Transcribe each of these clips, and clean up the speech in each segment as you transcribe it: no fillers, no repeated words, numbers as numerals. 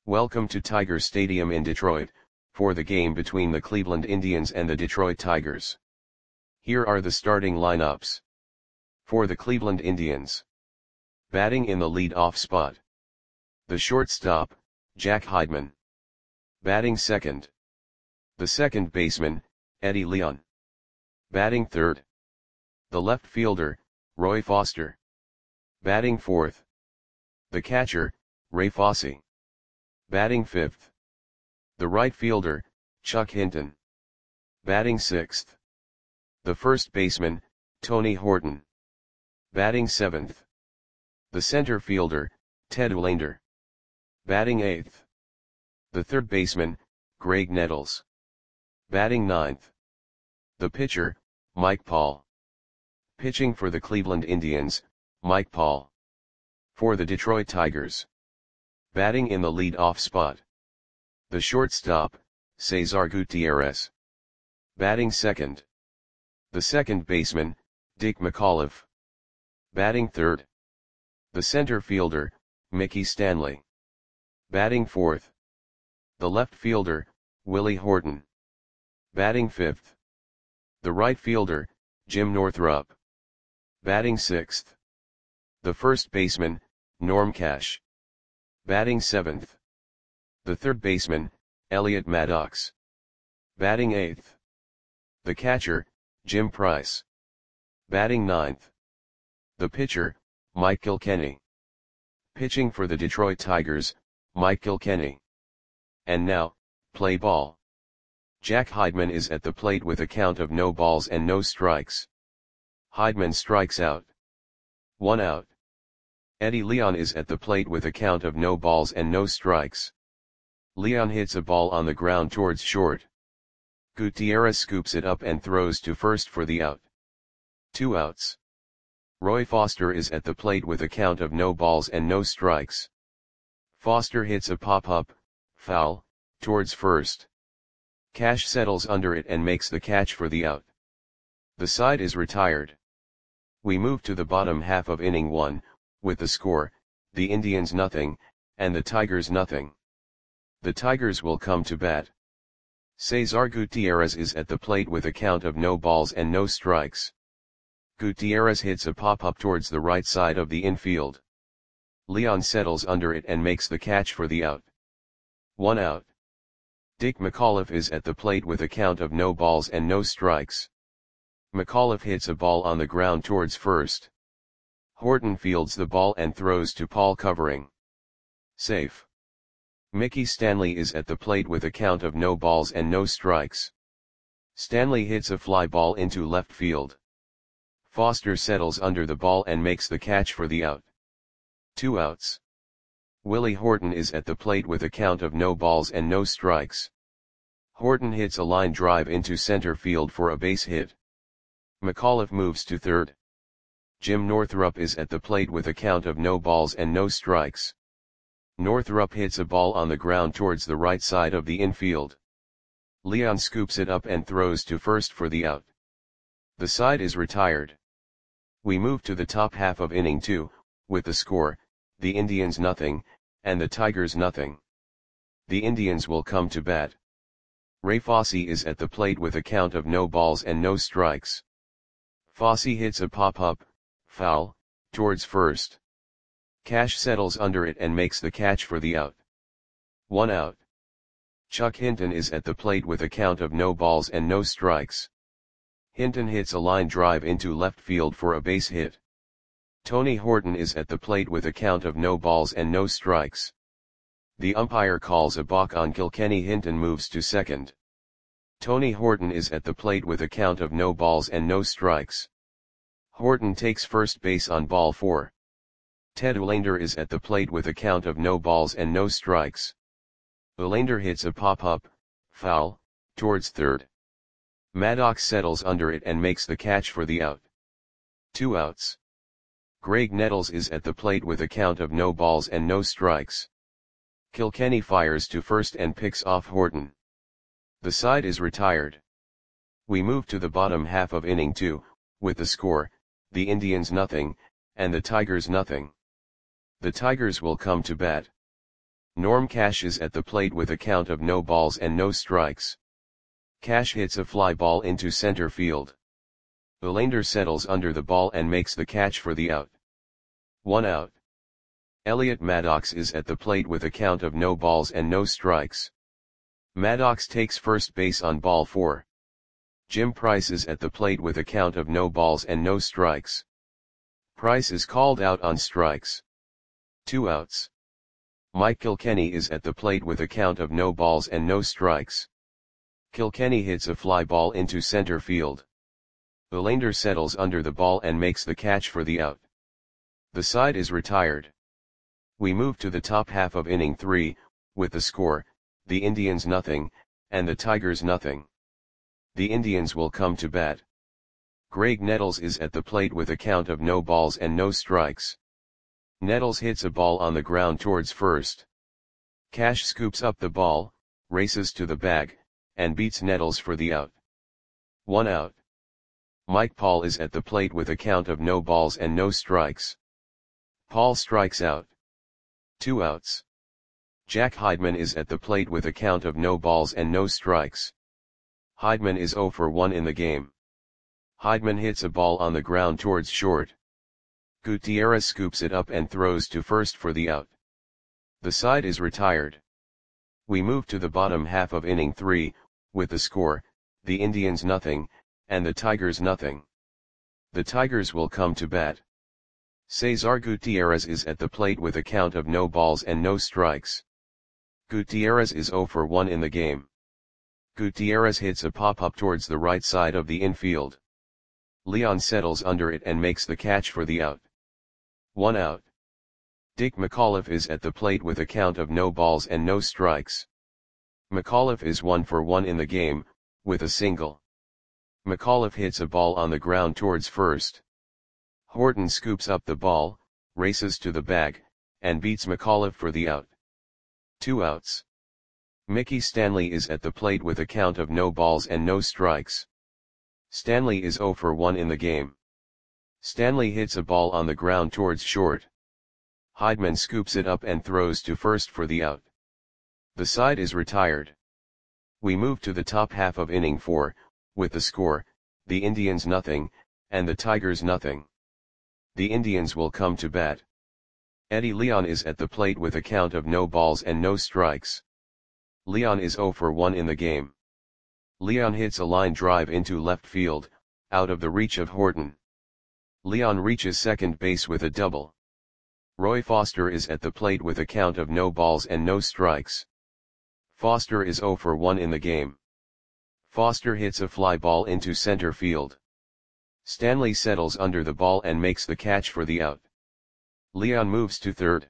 Welcome to Tiger Stadium in Detroit, for the game between the Cleveland Indians and the Detroit Tigers. Here are the starting lineups. For the Cleveland Indians. Batting in the lead-off spot. The shortstop, Jack Heidman. Batting second. The second baseman, Eddie Leon. Batting third. The left fielder, Roy Foster. Batting fourth. The catcher, Ray Fosse. Batting fifth. The right fielder, Chuck Hinton. Batting sixth. The first baseman, Tony Horton. Batting seventh. The center fielder, Ted Uhlaender. Batting eighth. The third baseman, Graig Nettles. Batting ninth. The pitcher, Mike Paul. Pitching for the Cleveland Indians, Mike Paul. For the Detroit Tigers. Batting in the lead-off spot. The shortstop, Cesar Gutierrez. Batting second. The second baseman, Dick McAuliffe. Batting third. The center fielder, Mickey Stanley. Batting fourth. The left fielder, Willie Horton. Batting fifth. The right fielder, Jim Northrup. Batting sixth. The first baseman, Norm Cash. Batting seventh. The third baseman, Elliot Maddox. Batting eighth. The catcher, Jim Price. Batting ninth. The pitcher, Mike Kilkenny. Pitching for the Detroit Tigers, Mike Kilkenny. And now, play ball. Jack Heidman is at the plate with a count of no balls and no strikes. Heidman strikes out. 1 out. Eddie Leon is at the plate with a count of no balls and no strikes. Leon hits a ball on the ground towards short. Gutierrez scoops it up and throws to first for the out. 2 outs. Roy Foster is at the plate with a count of no balls and no strikes. Foster hits a pop-up, foul, towards first. Cash settles under it and makes the catch for the out. The side is retired. We move to the bottom half of inning 1, with the score, the Indians nothing, and the Tigers nothing. The Tigers will come to bat. Cesar Gutierrez is at the plate with a count of no balls and no strikes. Gutierrez hits a pop-up towards the right side of the infield. Leon settles under it and makes the catch for the out. 1 out. Dick McAuliffe is at the plate with a count of no balls and no strikes. McAuliffe hits a ball on the ground towards first. Horton fields the ball and throws to Paul covering. Safe. Mickey Stanley is at the plate with a count of no balls and no strikes. Stanley hits a fly ball into left field. Foster settles under the ball and makes the catch for the out. 2 outs. Willie Horton is at the plate with a count of no balls and no strikes. Horton hits a line drive into center field for a base hit. McAuliffe moves to third. Jim Northrup is at the plate with a count of no balls and no strikes. Northrup hits a ball on the ground towards the right side of the infield. Leon scoops it up and throws to first for the out. The side is retired. We move to the top half of inning 2, with the score, the Indians nothing, and the Tigers nothing. The Indians will come to bat. Ray Fosse is at the plate with a count of no balls and no strikes. Fosse hits a pop-up, foul, towards first. Cash settles under it and makes the catch for the out. 1 out. Chuck Hinton is at the plate with a count of no balls and no strikes. Hinton hits a line drive into left field for a base hit. Tony Horton is at the plate with a count of no balls and no strikes. The umpire calls a balk on Kilkenny. Hinton moves to second. Tony Horton is at the plate with a count of no balls and no strikes. Horton takes first base on ball 4. Ted Uhlaender is at the plate with a count of no balls and no strikes. Uhlaender hits a pop-up, foul, towards third. Maddox settles under it and makes the catch for the out. 2 outs. Graig Nettles is at the plate with a count of no balls and no strikes. Kilkenny fires to first and picks off Horton. The side is retired. We move to the bottom half of inning 2, with the score, the Indians nothing, and the Tigers nothing. The Tigers will come to bat. Norm Cash is at the plate with a count of no balls and no strikes. Cash hits a fly ball into center field. Olander settles under the ball and makes the catch for the out. 1 out. Elliot Maddox is at the plate with a count of no balls and no strikes. Maddox takes first base on ball 4. Jim Price is at the plate with a count of no balls and no strikes. Price is called out on strikes. 2 outs. Mike Kilkenny is at the plate with a count of no balls and no strikes. Kilkenny hits a fly ball into center field. Olander settles under the ball and makes the catch for the out. The side is retired. We move to the top half of inning 3, with the score, the Indians nothing, and the Tigers nothing. The Indians will come to bat. Greg Nettles is at the plate with a count of no balls and no strikes. Nettles hits a ball on the ground towards first. Cash scoops up the ball, races to the bag, and beats Nettles for the out. 1 out. Mike Paul is at the plate with a count of no balls and no strikes. Paul strikes out. 2 outs. Jack Heidman is at the plate with a count of no balls and no strikes. Heidman is 0 for 1 in the game. Heidman hits a ball on the ground towards short. Gutierrez scoops it up and throws to first for the out. The side is retired. We move to the bottom half of inning 3, with the score, the Indians nothing, and the Tigers nothing. The Tigers will come to bat. Cesar Gutierrez is at the plate with a count of no balls and no strikes. Gutierrez is 0 for 1 in the game. Gutierrez hits a pop-up towards the right side of the infield. Leon settles under it and makes the catch for the out. 1 out. Dick McAuliffe is at the plate with a count of no balls and no strikes. McAuliffe is 1 for 1 in the game, with a single. McAuliffe hits a ball on the ground towards first. Horton scoops up the ball, races to the bag, and beats McAuliffe for the out. 2 outs. Mickey Stanley is at the plate with a count of no balls and no strikes. Stanley is 0 for 1 in the game. Stanley hits a ball on the ground towards short. Heidman scoops it up and throws to first for the out. The side is retired. We move to the top half of inning 4, with the score, the Indians nothing, and the Tigers nothing. The Indians will come to bat. Eddie Leon is at the plate with a count of no balls and no strikes. Leon is 0 for 1 in the game. Leon hits a line drive into left field, out of the reach of Horton. Leon reaches second base with a double. Roy Foster is at the plate with a count of no balls and no strikes. Foster is 0 for 1 in the game. Foster hits a fly ball into center field. Stanley settles under the ball and makes the catch for the out. Leon moves to third.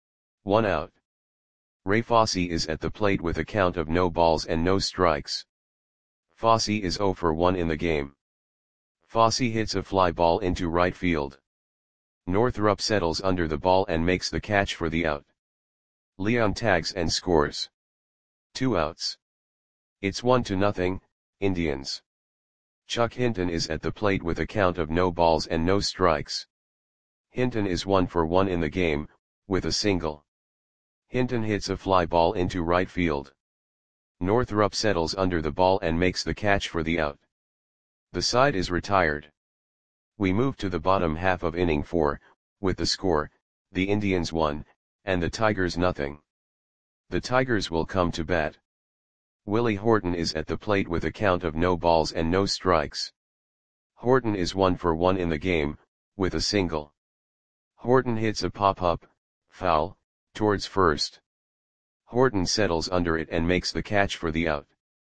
1 out. Ray Fosse is at the plate with a count of no balls and no strikes. Fosse is 0 for 1 in the game. Fosse hits a fly ball into right field. Northrup settles under the ball and makes the catch for the out. Leon tags and scores. 2 outs. It's 1-0, Indians. Chuck Hinton is at the plate with a count of no balls and no strikes. Hinton is 1 for 1 in the game, with a single. Hinton hits a fly ball into right field. Northrup settles under the ball and makes the catch for the out. The side is retired. We move to the bottom half of inning 4, with the score, the Indians 1, and the Tigers nothing. The Tigers will come to bat. Willie Horton is at the plate with a count of no balls and no strikes. Horton is 1 for 1 in the game, with a single. Horton hits a pop-up, foul, towards first. Horton settles under it and makes the catch for the out.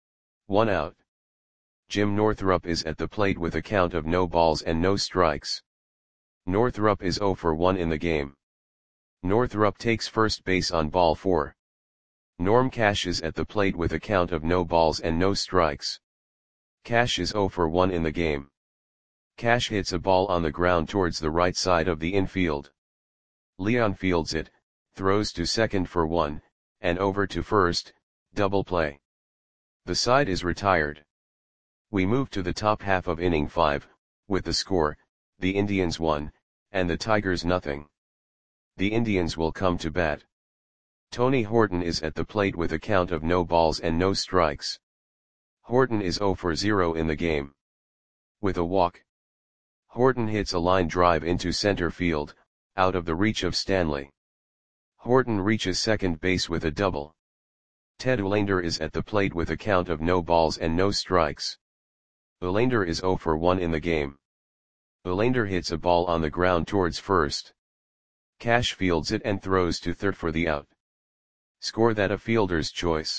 1 out. Jim Northrup is at the plate with a count of no balls and no strikes. Northrup is 0 for 1 in the game. Northrup takes first base on ball 4. Norm Cash is at the plate with a count of no balls and no strikes. Cash is 0 for 1 in the game. Cash hits a ball on the ground towards the right side of the infield. Leon fields it, throws to second for 1, and over to first, double play. The side is retired. We move to the top half of inning 5, with the score, the Indians 1, and the Tigers nothing. The Indians will come to bat. Tony Horton is at the plate with a count of no balls and no strikes. Horton is 0 for 0 in the game. With a walk, Horton hits a line drive into center field, out of the reach of Stanley. Horton reaches second base with a double. Ted Uhlaender is at the plate with a count of no balls and no strikes. Uhlaender is 0 for 1 in the game. Uhlaender hits a ball on the ground towards first. Cash fields it and throws to third for the out. Score that a fielder's choice.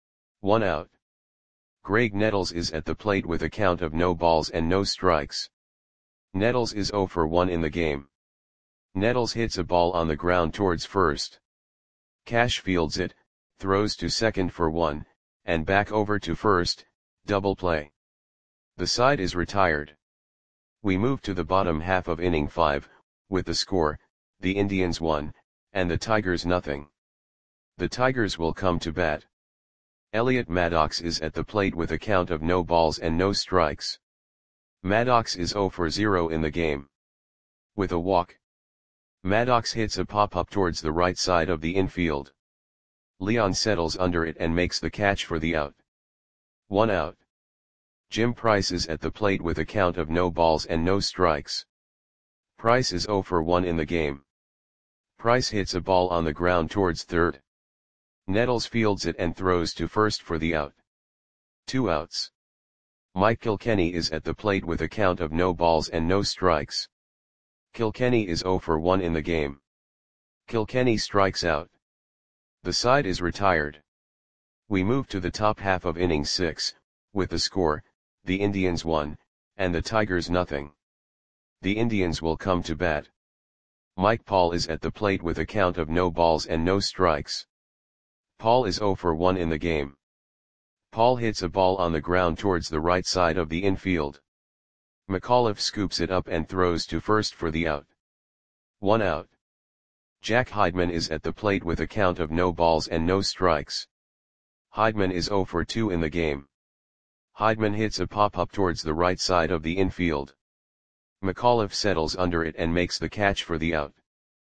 1 out. Graig Nettles is at the plate with a count of no balls and no strikes. Nettles is 0 for 1 in the game. Nettles hits a ball on the ground towards first. Cash fields it, throws to second for 1, and back over to first, double play. The side is retired. We move to the bottom half of inning 5, with the score, the Indians 1, and the Tigers nothing. The Tigers will come to bat. Elliot Maddox is at the plate with a count of no balls and no strikes. Maddox is 0 for 0 in the game. With a walk, Maddox hits a pop-up towards the right side of the infield. Leon settles under it and makes the catch for the out. 1 out. Jim Price is at the plate with a count of no balls and no strikes. Price is 0 for 1 in the game. Price hits a ball on the ground towards third. Nettles fields it and throws to first for the out. 2 outs. Mike Kilkenny is at the plate with a count of no balls and no strikes. Kilkenny is 0 for 1 in the game. Kilkenny strikes out. The side is retired. We move to the top half of inning 6, with the score, the Indians 1, and the Tigers nothing. The Indians will come to bat. Mike Paul is at the plate with a count of no balls and no strikes. Paul is 0 for 1 in the game. Paul hits a ball on the ground towards the right side of the infield. McAuliffe scoops it up and throws to first for the out. 1 out. Jack Heidman is at the plate with a count of no balls and no strikes. Heidman is 0 for 2 in the game. Heidman hits a pop-up towards the right side of the infield. McAuliffe settles under it and makes the catch for the out.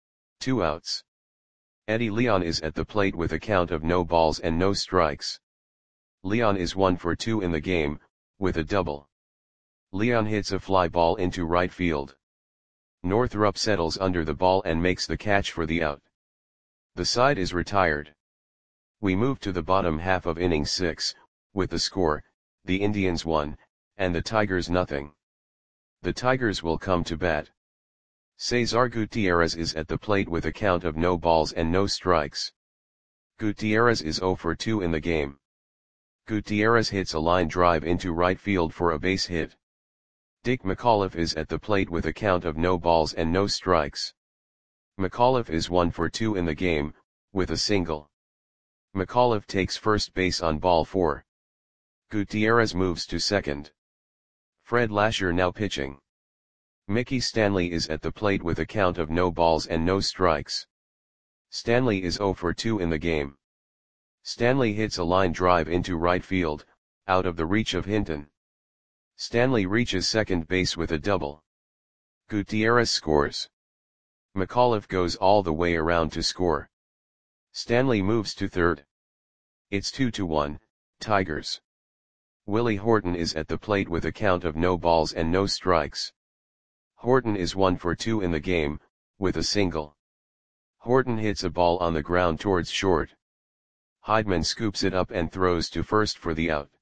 2 outs. Eddie Leon is at the plate with a count of no balls and no strikes. Leon is 1 for 2 in the game, with a double. Leon hits a fly ball into right field. Northrup settles under the ball and makes the catch for the out. The side is retired. We move to the bottom half of inning 6, with the score, the Indians 1, and the Tigers nothing. The Tigers will come to bat. Cesar Gutierrez is at the plate with a count of no balls and no strikes. Gutierrez is 0 for 2 in the game. Gutierrez hits a line drive into right field for a base hit. Dick McAuliffe is at the plate with a count of no balls and no strikes. McAuliffe is 1 for 2 in the game, with a single. McAuliffe takes first base on ball 4. Gutierrez moves to second. Fred Lasher now pitching. Mickey Stanley is at the plate with a count of no balls and no strikes. Stanley is 0 for 2 in the game. Stanley hits a line drive into right field, out of the reach of Hinton. Stanley reaches second base with a double. Gutierrez scores. McAuliffe goes all the way around to score. Stanley moves to third. It's 2-1, Tigers. Willie Horton is at the plate with a count of no balls and no strikes. Horton is 1 for 2 in the game, with a single. Horton hits a ball on the ground towards short. Heidman scoops it up and throws to first for the out.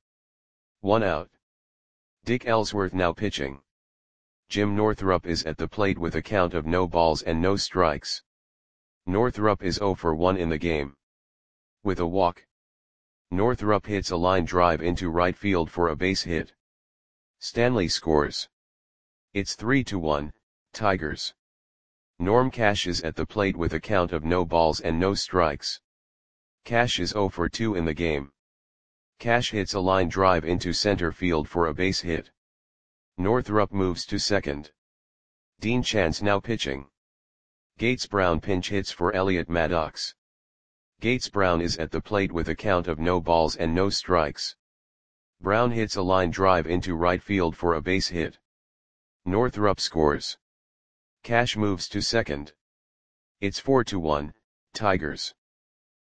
1 out. Dick Ellsworth now pitching. Jim Northrup is at the plate with a count of no balls and no strikes. Northrup is 0 for 1 in the game. With a walk, Northrup hits a line drive into right field for a base hit. Stanley scores. It's 3-1, Tigers. Norm Cash is at the plate with a count of no balls and no strikes. Cash is 0 for 2 in the game. Cash hits a line drive into center field for a base hit. Northrup moves to second. Dean Chance now pitching. Gates Brown pinch hits for Elliot Maddox. Gates Brown is at the plate with a count of no balls and no strikes. Brown hits a line drive into right field for a base hit. Northrup scores. Cash moves to second. It's 4-1, Tigers.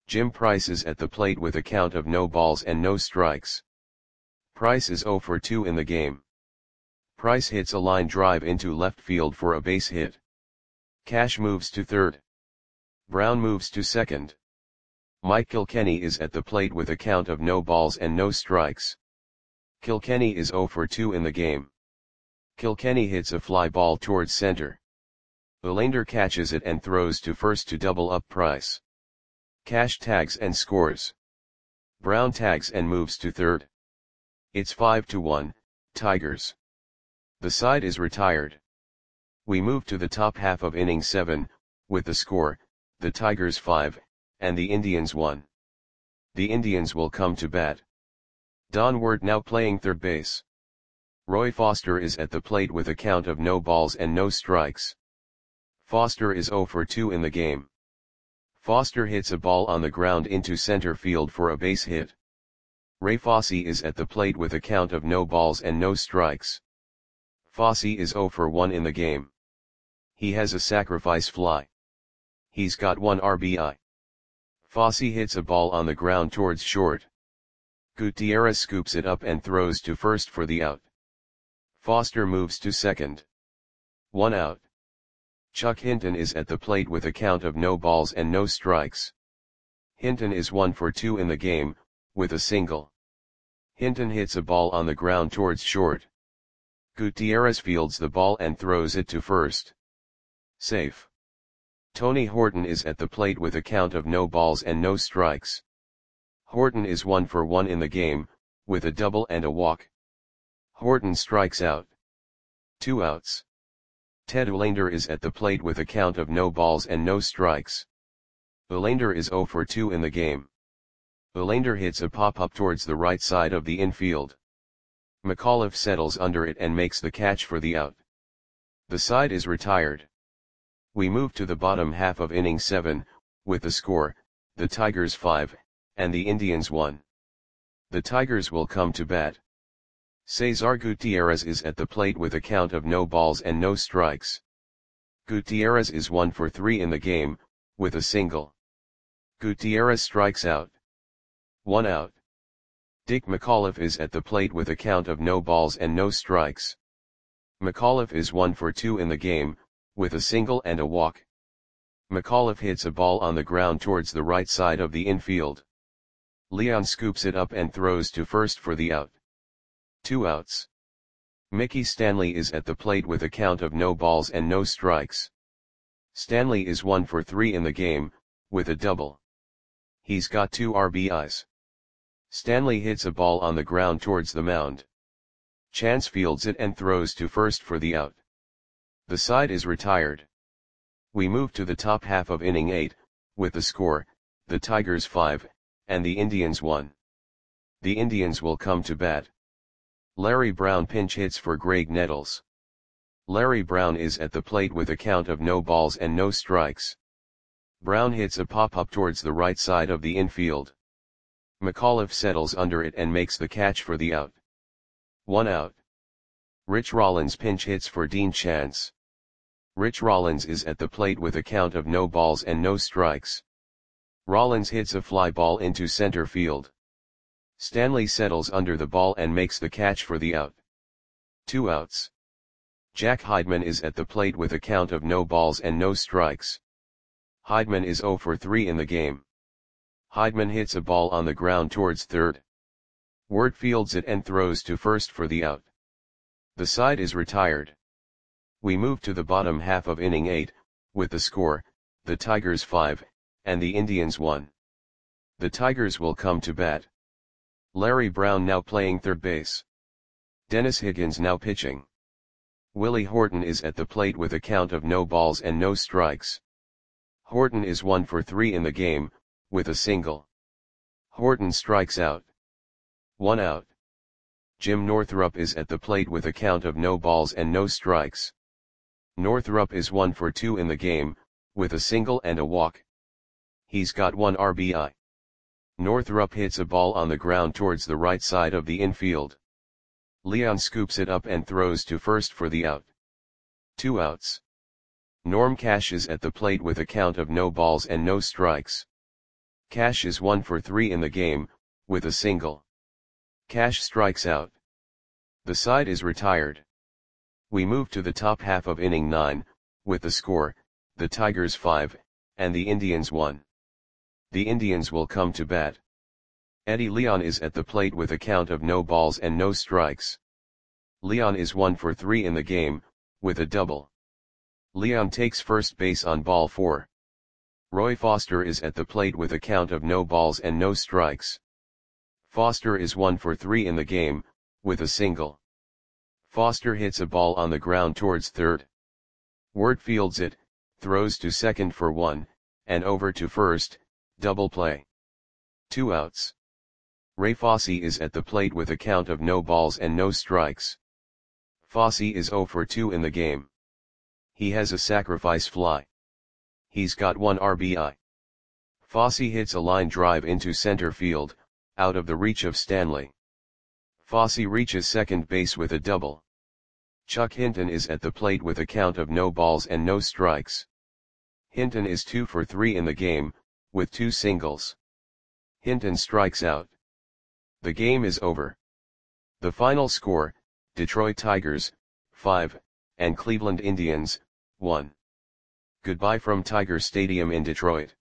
Jim Price is at the plate with a count of no balls and no strikes. Price is 0 for 2 in the game. Price hits a line drive into left field for a base hit. Cash moves to third. Brown moves to second. Mike Kilkenny is at the plate with a count of no balls and no strikes. Kilkenny is 0 for 2 in the game. Kilkenny hits a fly ball towards center. Olander catches it and throws to first to double up Price. Cash tags and scores. Brown tags and moves to third. It's 5-1, Tigers. The side is retired. We move to the top half of inning 7, with the score, the Tigers 5, and the Indians 1. The Indians will come to bat. Don Ward now playing third base. Roy Foster is at the plate with a count of no balls and no strikes. Foster is 0 for 2 in the game. Foster hits a ball on the ground into center field for a base hit. Ray Fosse is at the plate with a count of no balls and no strikes. Fosse is 0 for 1 in the game. He has a sacrifice fly. He's got 1 RBI. Fosse hits a ball on the ground towards short. Gutierrez scoops it up and throws to first for the out. Foster moves to second. 1 out. Chuck Hinton is at the plate with a count of no balls and no strikes. Hinton is 1 for 2 in the game, with a single. Hinton hits a ball on the ground towards short. Gutierrez fields the ball and throws it to first. Safe. Tony Horton is at the plate with a count of no balls and no strikes. Horton is 1 for 1 in the game, with a double and a walk. Horton strikes out. 2 outs. Ted Olander is at the plate with a count of no balls and no strikes. Olander is 0 for 2 in the game. Olander hits a pop-up towards the right side of the infield. McAuliffe settles under it and makes the catch for the out. The side is retired. We move to the bottom half of inning 7, with the score, the Tigers 5, and the Indians 1. The Tigers will come to bat. Cesar Gutierrez is at the plate with a count of no balls and no strikes. Gutierrez is 1 for 3 in the game, with a single. Gutierrez strikes out. 1 out. Dick McAuliffe is at the plate with a count of no balls and no strikes. McAuliffe is 1 for 2 in the game, with a single and a walk. McAuliffe hits a ball on the ground towards the right side of the infield. Leon scoops it up and throws to first for the out. 2 outs. Mickey Stanley is at the plate with a count of no balls and no strikes. Stanley is 1 for 3 in the game, with a double. He's got 2 RBIs. Stanley hits a ball on the ground towards the mound. Chance fields it and throws to first for the out. The side is retired. We move to the top half of inning 8, with the score, the Tigers 5, and the Indians 1. The Indians will come to bat. Larry Brown pinch hits for Greg Nettles. Larry Brown is at the plate with a count of no balls and no strikes. Brown hits a pop-up towards the right side of the infield. McAuliffe settles under it and makes the catch for the out. 1 out. Rich Rollins pinch hits for Dean Chance. Rich Rollins is at the plate with a count of no balls and no strikes. Rollins hits a fly ball into center field. Stanley settles under the ball and makes the catch for the out. 2 outs. Jack Heidman is at the plate with a count of no balls and no strikes. Heidman is 0 for 3 in the game. Heidman hits a ball on the ground towards third. Wirt fields it and throws to first for the out. The side is retired. We move to the bottom half of inning 8, with the score, the Tigers 5, and the Indians 1. The Tigers will come to bat. Larry Brown now playing third base. Dennis Higgins now pitching. Willie Horton is at the plate with a count of no balls and no strikes. Horton is 1 for 3 in the game, with a single. Horton strikes out. 1 out. Jim Northrup is at the plate with a count of no balls and no strikes. Northrup is 1 for 2 in the game, with a single and a walk. He's got 1 RBI. Northrup hits a ball on the ground towards the right side of the infield. Leon scoops it up and throws to first for the out. 2 outs. Norm Cash is at the plate with a count of no balls and no strikes. Cash is 1 for 3 in the game, with a single. Cash strikes out. The side is retired. We move to the top half of inning 9, with the score, the Tigers 5, and the Indians 1. The Indians will come to bat. Eddie Leon is at the plate with a count of no balls and no strikes. Leon is 1 for 3 in the game, with a double. Leon takes first base on ball 4. Roy Foster is at the plate with a count of no balls and no strikes. Foster is 1 for 3 in the game, with a single. Foster hits a ball on the ground towards third. Wirt fields it, throws to second for 1, and over to first, double play. 2 outs. Ray Fosse is at the plate with a count of no balls and no strikes. Fosse is 0 for 2 in the game. He has a sacrifice fly. He's got 1 RBI. Fosse hits a line drive into center field, out of the reach of Stanley. Fosse reaches second base with a double. Chuck Hinton is at the plate with a count of no balls and no strikes. Hinton is 2 for 3 in the game, with 2 singles. Hinton strikes out. The game is over. The final score, Detroit Tigers, 5, and Cleveland Indians, 1. Goodbye from Tiger Stadium in Detroit.